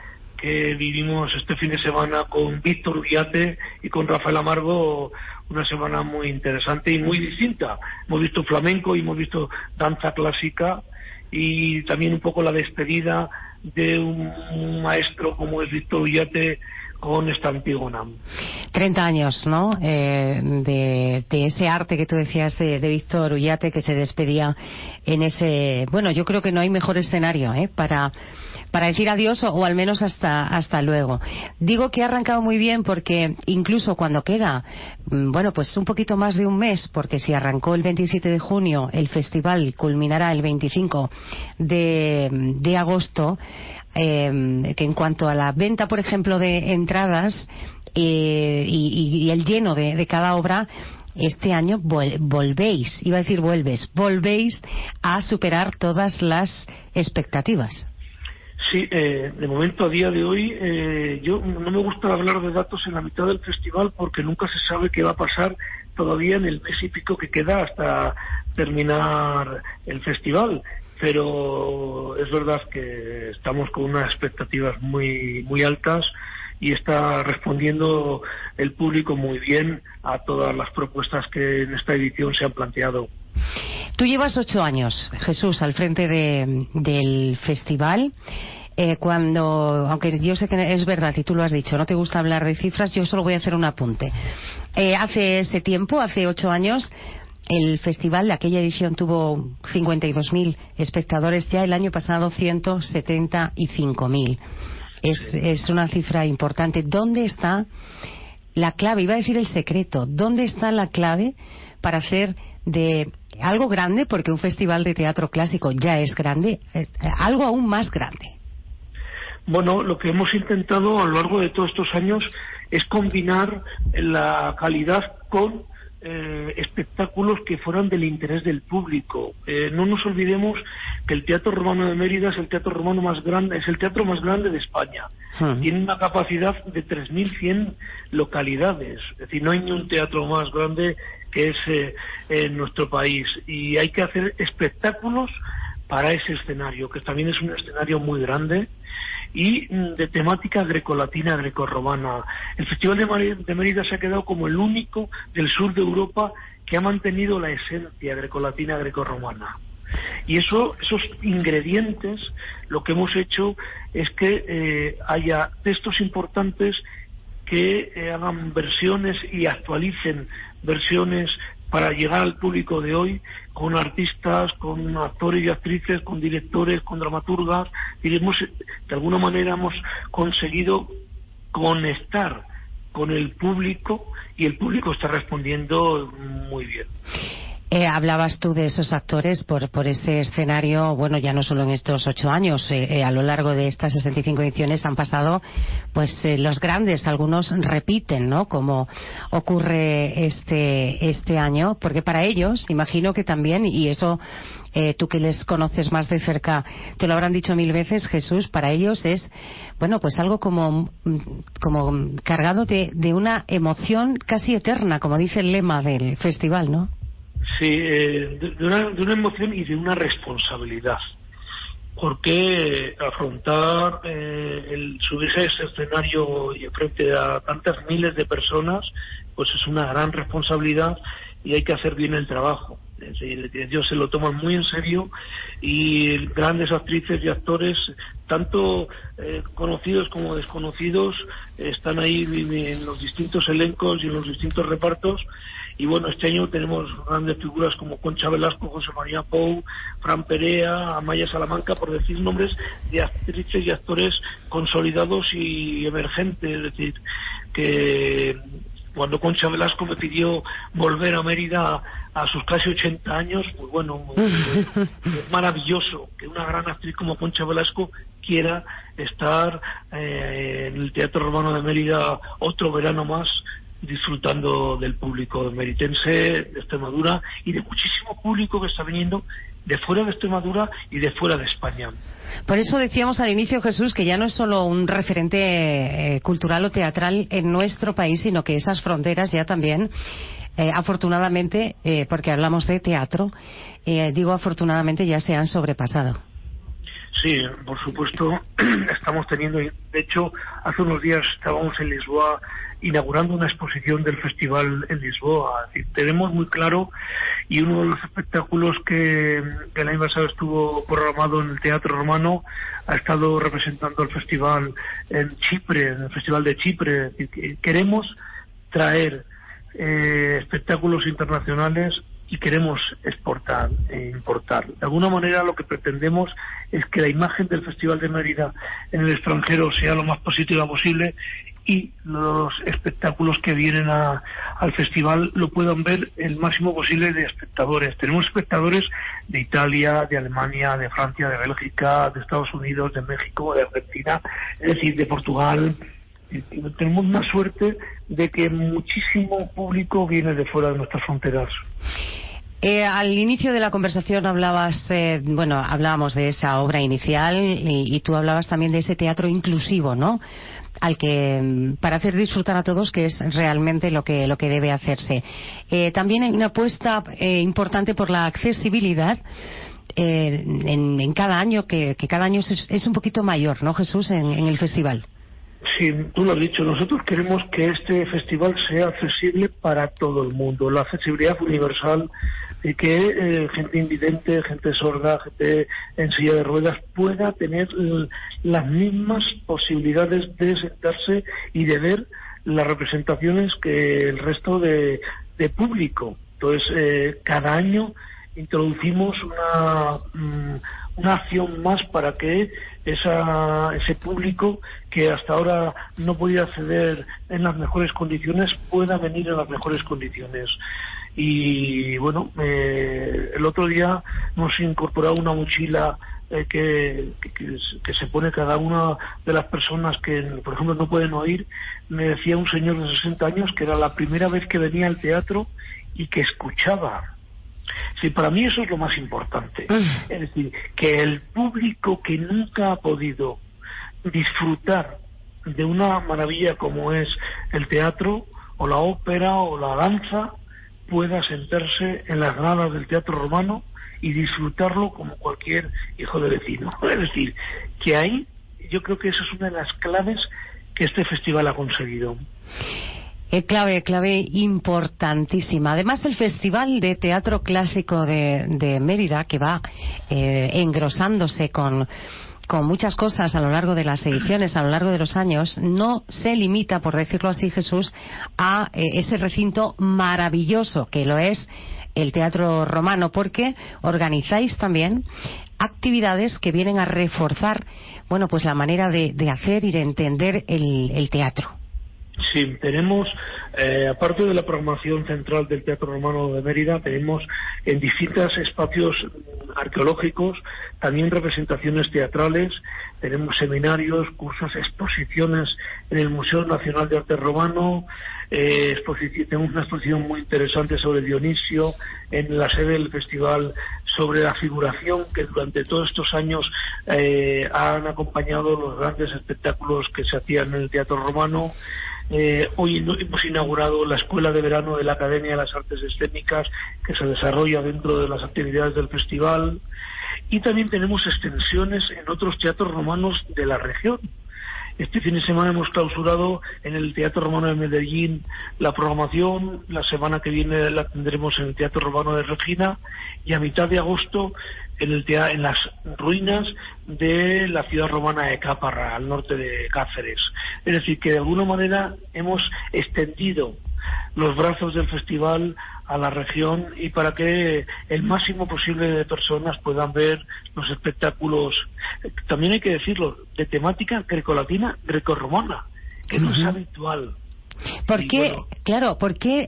que vivimos este fin de semana con Víctor Ullate y con Rafael Amargo, una semana muy interesante y muy distinta. Hemos visto flamenco y hemos visto danza clásica, y también un poco la despedida de un maestro como es Víctor Ullate con esta Antígona. 30 años, ¿no? De ese arte que tú decías de Víctor Ullate, que se despedía en ese... Bueno, yo creo que no hay mejor escenario para decir adiós, o al menos hasta luego. Digo que ha arrancado muy bien porque incluso cuando queda, bueno, pues un poquito más de un mes, porque si arrancó el 27 de junio, el festival culminará el 25 de agosto, que en cuanto a la venta, por ejemplo, de entradas y el lleno de cada obra, este año volvéis a superar todas las expectativas. Sí, de momento, a día de hoy, yo no me gusta hablar de datos en la mitad del festival porque nunca se sabe qué va a pasar todavía en el mes y pico que queda hasta terminar el festival. Pero es verdad que estamos con unas expectativas muy, muy altas y está respondiendo el público muy bien a todas las propuestas que en esta edición se han planteado. Tú llevas 8 años, Jesús, al frente del festival. Aunque yo sé que es verdad y tú lo has dicho, no te gusta hablar de cifras, yo solo voy a hacer un apunte. Hace 8 años, el festival, aquella edición, tuvo 52.000 espectadores, ya el año pasado 175.000. Es una cifra importante. ¿Dónde está la clave? Iba a decir el secreto. ¿Dónde está la clave para hacer de algo grande, porque un festival de teatro clásico ya es grande, algo aún más grande? Bueno, lo que hemos intentado a lo largo de todos estos años es combinar la calidad con espectáculos que fueran del interés del público. No nos olvidemos que el Teatro Romano de Mérida es el teatro romano más grande, es el teatro más grande de España. Tiene una capacidad de 3.100 localidades, es decir, no hay ni un teatro más grande que ese en nuestro país, y hay que hacer espectáculos para ese escenario, que también es un escenario muy grande y de temática grecolatina, grecorromana. El Festival de Mérida se ha quedado como el único del sur de Europa que ha mantenido la esencia grecolatina, grecorromana. Y esos ingredientes, lo que hemos hecho es que haya textos importantes que hagan versiones y actualicen versiones para llegar al público de hoy, con artistas, con actores y actrices, con directores, con dramaturgas. Diremos, de alguna manera hemos conseguido conectar con el público y el público está respondiendo muy bien. Hablabas tú de esos actores por ese escenario, bueno, ya no solo en estos 8 años, a lo largo de estas 65 ediciones han pasado pues los grandes, algunos repiten, ¿no? Como ocurre este año, porque para ellos, imagino que también, y eso tú que les conoces más de cerca, te lo habrán dicho 1000 veces, Jesús, para ellos es, bueno, pues algo como cargado de una emoción casi eterna, como dice el lema del festival, ¿no? Sí, de una emoción y de una responsabilidad, porque afrontar el subirse a ese escenario y frente a tantas miles de personas, pues es una gran responsabilidad y hay que hacer bien el trabajo. Ellos se lo toman muy en serio y grandes actrices y actores, tanto conocidos como desconocidos, están ahí en los distintos elencos y en los distintos repartos. Y bueno, este año tenemos grandes figuras como Concha Velasco, José María Pou, Fran Perea, Amaya Salamanca, por decir nombres de actrices y actores consolidados y emergentes. Es decir, que cuando Concha Velasco me pidió volver a Mérida a sus casi 80 años, pues bueno, es maravilloso que una gran actriz como Concha Velasco quiera estar en el Teatro Romano de Mérida otro verano más, disfrutando del público meritense, de Extremadura y de muchísimo público que está viniendo de fuera de Extremadura y de fuera de España. Por eso decíamos al inicio, Jesús, que ya no es solo un referente cultural o teatral en nuestro país, sino que esas fronteras ya también, afortunadamente, porque hablamos de teatro, digo afortunadamente, ya se han sobrepasado. Sí, por supuesto, estamos teniendo, de hecho, hace unos días estábamos en Lisboa inaugurando una exposición del festival en Lisboa. Es decir, tenemos muy claro, y uno de los espectáculos que el año pasado estuvo programado en el Teatro Romano ha estado representando el festival en Chipre, en el Festival de Chipre. Es decir, queremos traer espectáculos internacionales y queremos exportar e importar. De alguna manera lo que pretendemos es que la imagen del Festival de Mérida en el extranjero sea lo más positiva posible y los espectáculos que vienen al festival lo puedan ver el máximo posible de espectadores. Tenemos espectadores de Italia, de Alemania, de Francia, de Bélgica, de Estados Unidos, de México, de Argentina, es decir, de Portugal. Tenemos una suerte de que muchísimo público viene de fuera de nuestras fronteras. Al inicio de la conversación hablábamos de esa obra inicial y tú hablabas también de ese teatro inclusivo, ¿no? Al que para hacer disfrutar a todos, que es realmente lo que debe hacerse. También hay una apuesta importante por la accesibilidad en cada año, que cada año es un poquito mayor, ¿no, Jesús, en el festival? Sí, tú lo has dicho, nosotros queremos que este festival sea accesible para todo el mundo, la accesibilidad universal, y que gente invidente, gente sorda, gente en silla de ruedas pueda tener las mismas posibilidades de sentarse y de ver las representaciones que el resto de público. Entonces, cada año introducimos una acción más para que ese público que hasta ahora no podía acceder en las mejores condiciones pueda venir en las mejores condiciones. Y bueno, el otro día hemos incorporado una mochila que se pone cada una de las personas que, por ejemplo, no pueden oír. Me decía un señor de 60 años que era la primera vez que venía al teatro y que escuchaba. Sí, para mí eso es lo más importante. Es decir, que el público que nunca ha podido disfrutar de una maravilla como es el teatro o la ópera o la danza pueda sentarse en las gradas del Teatro Romano y disfrutarlo como cualquier hijo de vecino. Es decir, que ahí yo creo que esa es una de las claves que este festival ha conseguido. Clave importantísima. Además, el Festival de Teatro Clásico de Mérida, que va engrosándose con muchas cosas a lo largo de las ediciones, a lo largo de los años, no se limita, por decirlo así, Jesús, a ese recinto maravilloso que lo es el Teatro Romano, porque organizáis también actividades que vienen a reforzar, pues la manera de hacer y de entender el teatro. Sí, tenemos, aparte de la programación central del Teatro Romano de Mérida, tenemos en distintos espacios arqueológicos también representaciones teatrales, tenemos seminarios, cursos, exposiciones en el Museo Nacional de Arte Romano, tenemos una exposición muy interesante sobre Dionisio en la sede del festival, sobre la figuración que durante todos estos años han acompañado los grandes espectáculos que se hacían en el Teatro Romano. Hoy hemos inaugurado la Escuela de Verano de la Academia de las Artes Escénicas, que se desarrolla dentro de las actividades del festival, y también tenemos extensiones en otros teatros romanos de la región. Este fin de semana hemos clausurado en el Teatro Romano de Medellín la programación, la semana que viene la tendremos en el Teatro Romano de Regina, y a mitad de agosto en las ruinas de la ciudad romana de Caparra, al norte de Cáceres. Es decir, que de alguna manera hemos extendido los brazos del festival a la región y para que el máximo posible de personas puedan ver los espectáculos, también hay que decirlo, de temática grecolatina, grecorromana, que no es habitual. ¿Por qué, por qué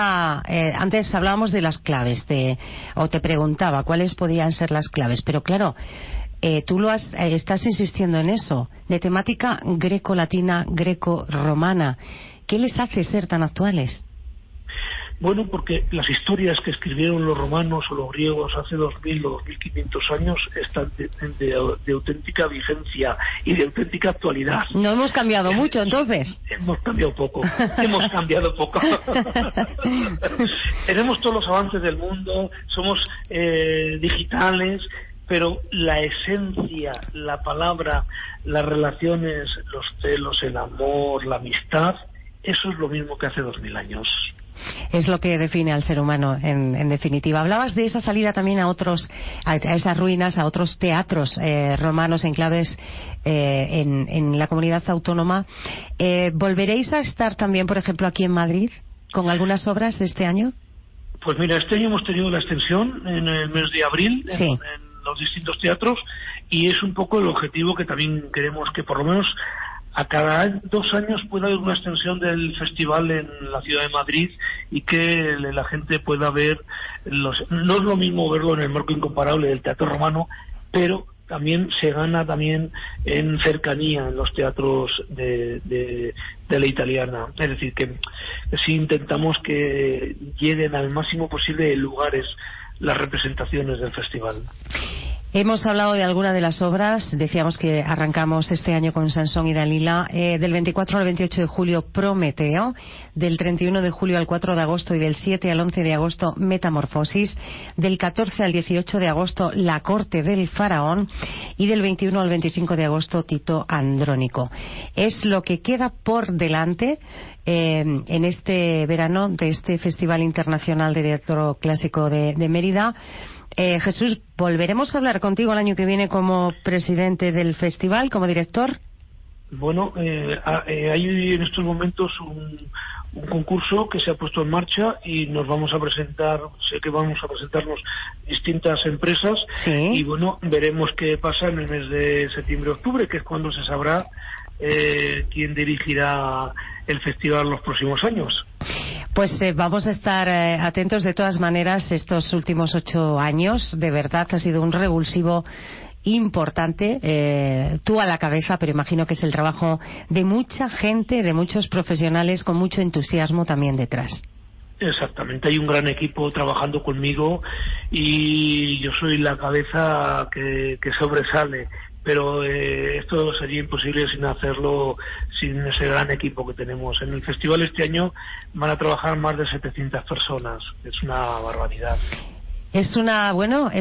antes hablábamos de las claves, o te preguntaba cuáles podían ser las claves, pero claro, tú estás insistiendo en eso, de temática greco-latina, greco-romana. ¿Qué les hace ser tan actuales? Bueno, porque las historias que escribieron los romanos o los griegos hace 2000 o 2500 años están de auténtica vigencia y de auténtica actualidad. No hemos cambiado mucho, entonces. Hemos cambiado poco. Tenemos todos los avances del mundo, somos digitales, pero la esencia, la palabra, las relaciones, los celos, el amor, la amistad, eso es lo mismo que hace 2000 años. Es lo que define al ser humano, en definitiva. Hablabas de esa salida también a esas ruinas, a otros teatros romanos, enclaves en la comunidad autónoma. ¿Volveréis a estar también, por ejemplo, aquí en Madrid, con algunas obras de este año? Pues mira, este año hemos tenido la extensión en el mes de abril, sí, en los distintos teatros, y es un poco el objetivo que también queremos, que por lo menos a cada 2 años pueda haber una extensión del festival en la ciudad de Madrid y que la gente pueda ver no es lo mismo verlo en el marco incomparable del teatro romano, pero también se gana también en cercanía en los teatros de la italiana. Es decir, que sí intentamos que lleguen al máximo posible de lugares las representaciones del festival. Hemos hablado de alguna de las obras. Decíamos que arrancamos este año con Sansón y Dalila. Del 24 al 28 de julio, Prometeo. Del 31 de julio al 4 de agosto y del 7 al 11 de agosto, Metamorfosis. Del 14 al 18 de agosto, La corte del faraón. Y del 21 al 25 de agosto, Tito Andrónico. Es lo que queda por delante en este verano de este Festival Internacional de Teatro Clásico de Mérida. Jesús, ¿volveremos a hablar contigo el año que viene como presidente del festival, como director? Bueno, hay en estos momentos un concurso que se ha puesto en marcha y nos vamos a presentar, sé que vamos a presentarnos distintas empresas, ¿sí? Y bueno, veremos qué pasa en el mes de septiembre-octubre, que es cuando se sabrá quién dirigirá el festival los próximos años. Pues vamos a estar atentos. De todas maneras, estos últimos 8 años de verdad ha sido un revulsivo importante, tú a la cabeza, pero imagino que es el trabajo de mucha gente, de muchos profesionales con mucho entusiasmo también detrás. Exactamente, hay un gran equipo trabajando conmigo y yo soy la cabeza que sobresale, pero esto sería imposible sin hacerlo, sin ese gran equipo que tenemos. En el festival este año van a trabajar más de 700 personas, es una barbaridad. Es una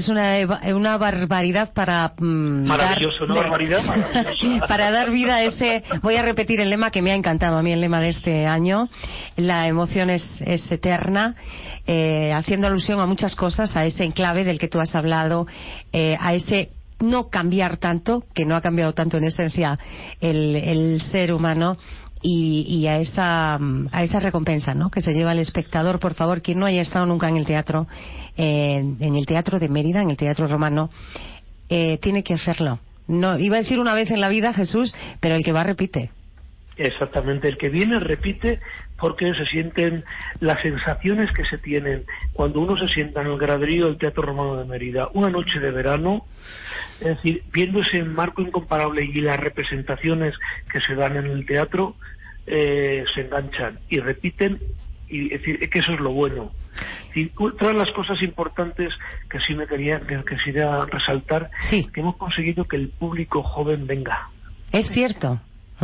barbaridad para maravilloso, ¿no? Barbaridad maravillosa. Para dar vida a ese, voy a repetir el lema que me ha encantado a mí, el lema de este año, la emoción es eterna, haciendo alusión a muchas cosas, a ese enclave del que tú has hablado, a ese no cambiar tanto, que no ha cambiado tanto en esencia el ser humano, y a esa recompensa, ¿no?, que se lleva el espectador. Por favor, quien no haya estado nunca en el teatro, en el teatro de Mérida, en el teatro romano, tiene que hacerlo. No iba a decir una vez en la vida, Jesús, pero el que va repite. Exactamente, el que viene repite, porque se sienten las sensaciones que se tienen cuando uno se sienta en el graderío del Teatro Romano de Mérida una noche de verano, es decir, viendo ese marco incomparable y las representaciones que se dan en el teatro, se enganchan y repiten, y es decir, que eso es lo bueno. Y otra de las cosas importantes que sí quisiera resaltar, sí, que hemos conseguido que el público joven venga. Es cierto.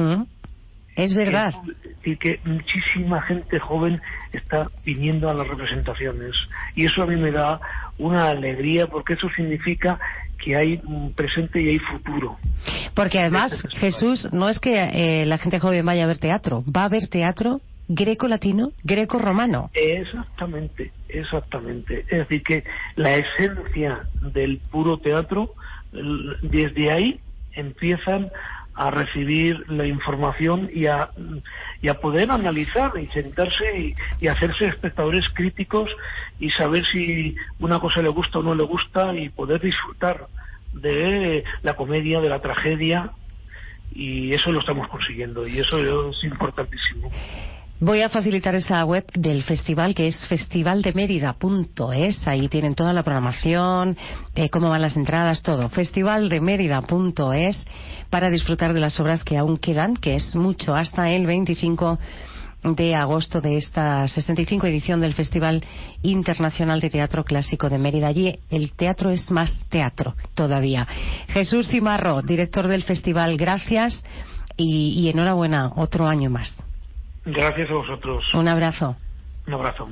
Es verdad. Y que muchísima gente joven está viniendo a las representaciones. Y eso a mí me da una alegría, porque eso significa que hay un presente y hay futuro. Porque además, Jesús, no es que la gente joven vaya a ver teatro, va a ver teatro greco-latino, greco-romano. Exactamente. Es decir, que la esencia del puro teatro, desde ahí empiezan a recibir la información y a poder analizar y sentarse y hacerse espectadores críticos y saber si una cosa le gusta o no le gusta, y poder disfrutar de la comedia, de la tragedia, y eso lo estamos consiguiendo, y eso es importantísimo. Voy a facilitar esa web del festival, que es festivaldemérida.es. Ahí tienen toda la programación, cómo van las entradas, todo. Festivaldemérida.es, para disfrutar de las obras que aún quedan, que es mucho, hasta el 25 de agosto de esta 65 edición del Festival Internacional de Teatro Clásico de Mérida. Allí el teatro es más teatro todavía. Jesús Cimarro, director del festival, gracias y enhorabuena, otro año más. Gracias a vosotros. Un abrazo. Un abrazo.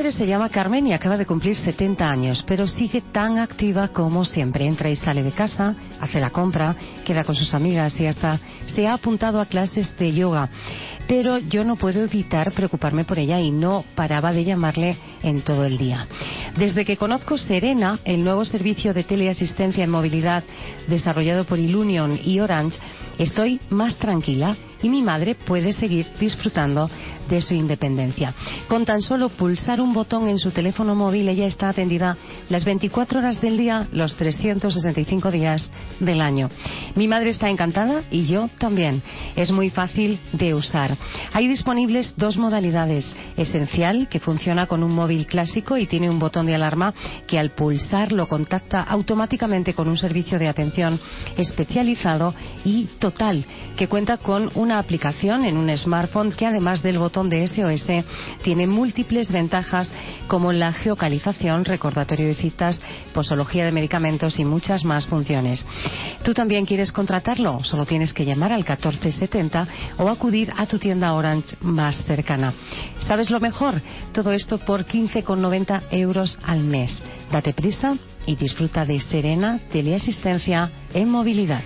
madre se llama Carmen y acaba de cumplir 70 años, pero sigue tan activa como siempre. Entra y sale de casa, hace la compra, queda con sus amigas y hasta se ha apuntado a clases de yoga. Pero yo no puedo evitar preocuparme por ella y no paraba de llamarle en todo el día. Desde que conozco Serena, el nuevo servicio de teleasistencia en movilidad desarrollado por Ilunion y Orange, estoy más tranquila y mi madre puede seguir disfrutando de su independencia. Con tan solo pulsar un botón en su teléfono móvil, ella está atendida las 24 horas del día, los 365 días del año. Mi madre está encantada y yo también. Es muy fácil de usar. Hay disponibles 2 modalidades. Esencial, que funciona con un móvil clásico y tiene un botón de alarma que al pulsar lo contacta automáticamente con un servicio de atención especializado, y Total, que cuenta con una aplicación en un smartphone que, además del botón de SOS, tiene múltiples ventajas como la geocalización, recordatorio de citas, posología de medicamentos y muchas más funciones. ¿Tú también quieres contratarlo? Solo tienes que llamar al 1470 o acudir a tu tienda Orange más cercana. ¿Sabes lo mejor? Todo esto por 15,90 € al mes. Date prisa y disfruta de Serena teleasistencia en movilidad.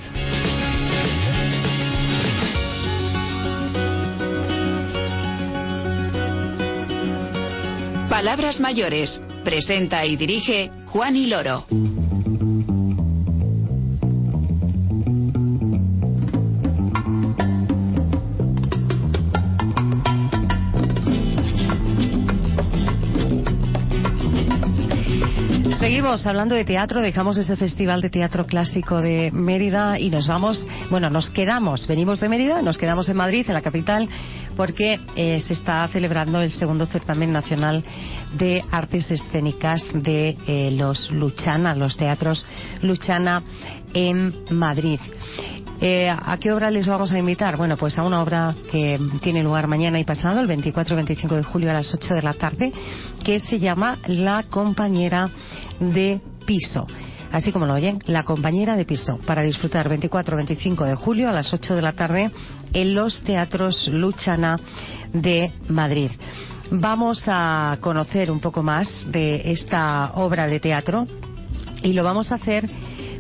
Palabras mayores. Presenta y dirige Juani Loro. Seguimos hablando de teatro, dejamos ese Festival de Teatro Clásico de Mérida y nos quedamos, venimos de Mérida, nos quedamos en Madrid, en la capital, porque se está celebrando el segundo certamen nacional de artes escénicas de los Luchana, los teatros Luchana en Madrid. ¿A qué obra les vamos a invitar? Bueno, pues a una obra que tiene lugar mañana y pasado, el 24 y 25 de julio a las 8 de la tarde, que se llama La compañera de piso. Así como lo oyen, La compañera de piso, para disfrutar 24-25 de julio a las 8 de la tarde en los teatros Luchana de Madrid. Vamos a conocer un poco más de esta obra de teatro y lo vamos a hacer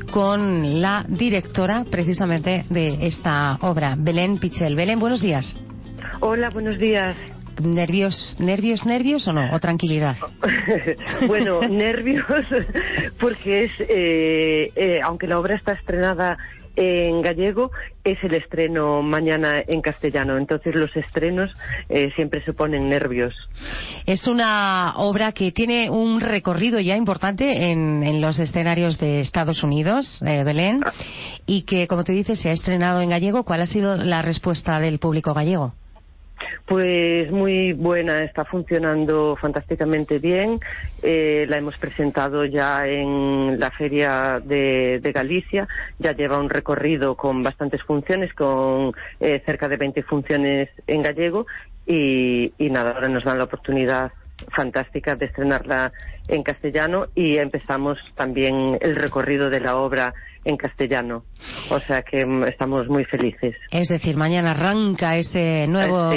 con la directora precisamente de esta obra, Belén Pichel. Belén, buenos días. Hola, buenos días. ¿Nervios o no? ¿O tranquilidad? Bueno, nervios porque aunque la obra está estrenada en gallego, es el estreno mañana en castellano. Entonces los estrenos siempre se ponen nervios. Es una obra que tiene un recorrido ya importante en los escenarios de Estados Unidos, Belén, y que, como tú dices, se ha estrenado en gallego. ¿Cuál ha sido la respuesta del público gallego? Pues muy buena, está funcionando fantásticamente bien. La hemos presentado ya en la Feria de Galicia, ya lleva un recorrido con bastantes funciones, con cerca de 20 funciones en gallego y nada, ahora nos dan la oportunidad fantástica de estrenarla en castellano y empezamos también el recorrido de la obra en castellano, o sea que estamos muy felices. Es decir, mañana arranca ese nuevo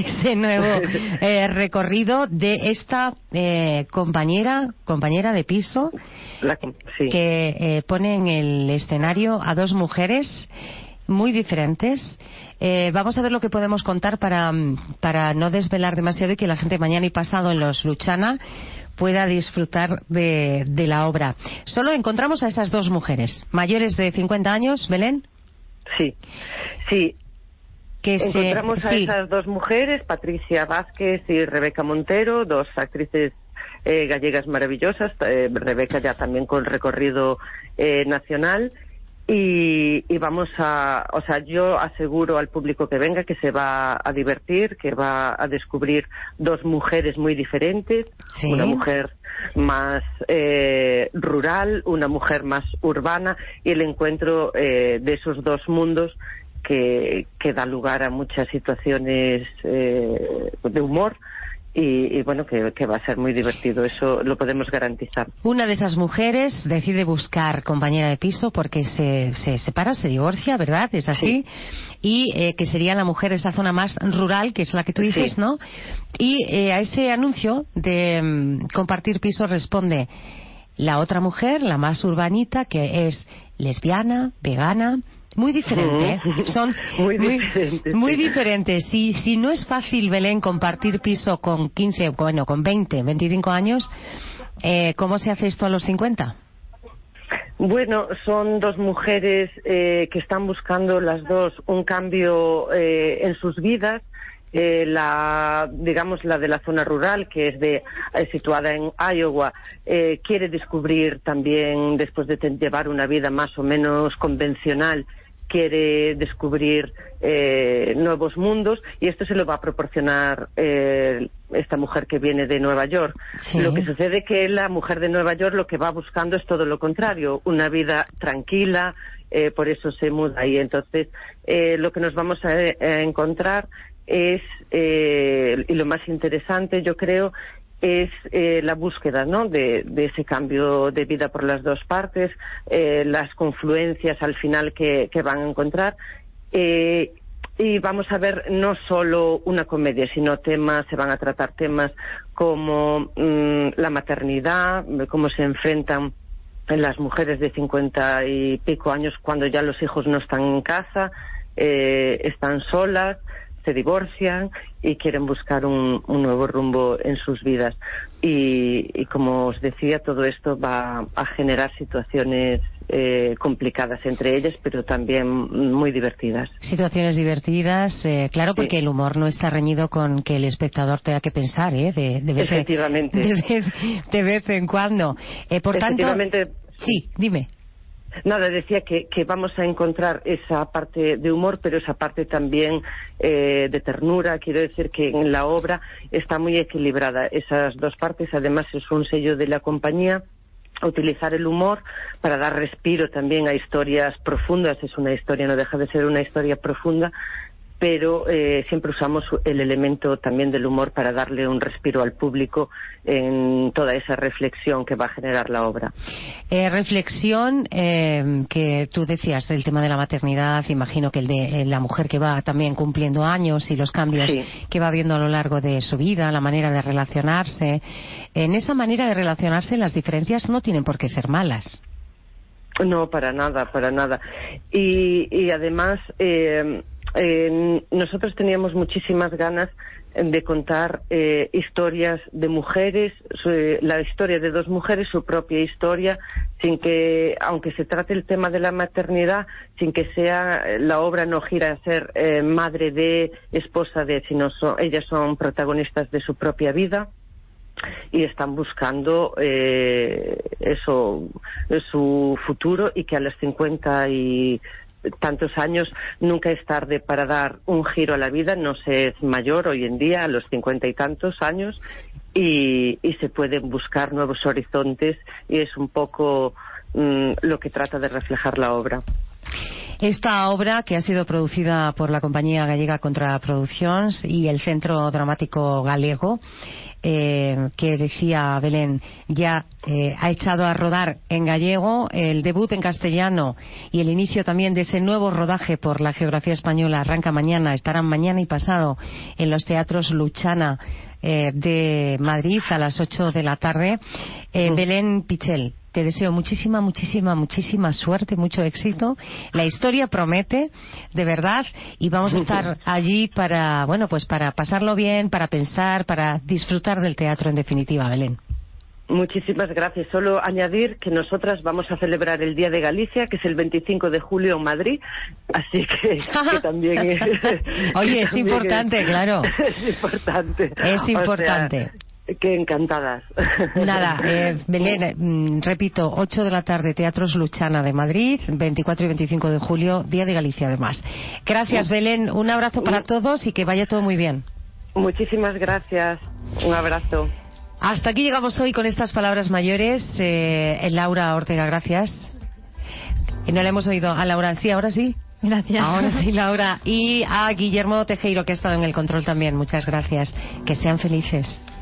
recorrido de esta compañera de piso que pone en el escenario a 2 mujeres muy diferentes. Vamos a ver lo que podemos contar para no desvelar demasiado y que la gente mañana y pasado en los Luchana pueda disfrutar de la obra. Solo encontramos a esas 2 mujeres, mayores de 50 años, Belén. Sí. Encontramos a esas 2 mujeres, Patricia Vázquez y Rebeca Montero, 2 actrices gallegas maravillosas, Rebeca ya también con recorrido nacional. Y vamos yo aseguro al público que venga que se va a divertir, que va a descubrir 2 mujeres muy diferentes, ¿sí? Una mujer más rural, una mujer más urbana, y el encuentro de esos 2 mundos que da lugar a muchas situaciones de humor y bueno, que va a ser muy divertido, eso lo podemos garantizar. Una de esas mujeres decide buscar compañera de piso porque se separa, se divorcia, ¿verdad? ¿Es así? Sí. Y que sería la mujer de esa zona más rural, que es la que tú dices, sí, ¿no? Y a ese anuncio de compartir piso responde la otra mujer, la más urbanita, que es lesbiana, vegana, muy diferente, ¿eh? Son muy diferentes. Si no es fácil, Belén, compartir piso con 15, bueno, con 20, 25 años, ¿cómo se hace esto a los 50? Bueno, son dos mujeres que están buscando las dos un cambio en sus vidas. La de la zona rural, que es situada en Iowa, quiere descubrir también, después de llevar una vida más o menos convencional, quiere descubrir nuevos mundos, y esto se lo va a proporcionar esta mujer que viene de Nueva York. Sí. Lo que sucede es que la mujer de Nueva York lo que va buscando es todo lo contrario, una vida tranquila, por eso se muda ahí. Entonces, lo que nos vamos a encontrar es, y lo más interesante, yo creo, es la búsqueda, ¿no?, de ese cambio de vida por las dos partes, las confluencias al final que van a encontrar, y vamos a ver no solo una comedia, sino se van a tratar temas como la maternidad, cómo se enfrentan las mujeres de 50 y pico años cuando ya los hijos no están en casa, están solas, se divorcian y quieren buscar un nuevo rumbo en sus vidas. Y como os decía, todo esto va a generar situaciones complicadas entre ellas, pero también muy divertidas. Situaciones divertidas, claro, porque sí, el humor no está reñido con que el espectador tenga que pensar, efectivamente. De vez en cuando. Por tanto, sí, dime. Nada, decía que vamos a encontrar esa parte de humor, pero esa parte también de ternura. Quiero decir que en la obra está muy equilibrada esas dos partes. Además, es un sello de la compañía utilizar el humor para dar respiro también a historias profundas. Es una historia, no deja de ser una historia profunda, pero siempre usamos el elemento también del humor para darle un respiro al público en toda esa reflexión que va a generar la obra. Reflexión que tú decías del tema de la maternidad, imagino que el de la mujer que va también cumpliendo años y los cambios sí, que va viendo a lo largo de su vida, la manera de relacionarse. En esa manera de relacionarse las diferencias no tienen por qué ser malas. No, para nada, para nada. Y además nosotros teníamos muchísimas ganas de contar historias de mujeres, la historia de dos mujeres, su propia historia, sin que, aunque se trate el tema de la maternidad, sin que sea, la obra no gira a ser madre de, esposa de, sino ellas son protagonistas de su propia vida y están buscando su futuro, y que a los 50 y tantos años nunca es tarde para dar un giro a la vida. No se es mayor hoy en día a los 50 y tantos años, y se pueden buscar nuevos horizontes, y es un poco lo que trata de reflejar la obra. Esta obra, que ha sido producida por la compañía gallega Contraproduccions y el Centro Dramático Galego, que decía Belén, ya ha echado a rodar en gallego, el debut en castellano y el inicio también de ese nuevo rodaje por la geografía española arranca mañana. Estarán mañana y pasado en los teatros Luchana de Madrid a las 8 de la tarde. Belén Pichel, te deseo muchísima suerte, mucho éxito. La historia promete, de verdad, y vamos a estar allí para, bueno, pues para pasarlo bien, para pensar, para disfrutar del teatro en definitiva, Belén. Muchísimas gracias. Solo añadir que nosotras vamos a celebrar el Día de Galicia, que es el 25 de julio en Madrid, así que también es... Oye, es importante, claro. Es importante. Es importante. O sea, qué encantadas. Nada, Belén, repito, 8 de la tarde, Teatros Luchana de Madrid, 24 y 25 de julio, Día de Galicia además. Gracias, Belén, un abrazo para todos y que vaya todo muy bien. Muchísimas gracias, un abrazo. Hasta aquí llegamos hoy con estas palabras mayores. Laura Ortega, gracias. No le hemos oído a Laura, sí, ahora sí. Gracias. Ahora sí, Laura. Y a Guillermo Tejero, que ha estado en el control también. Muchas gracias. Que sean felices.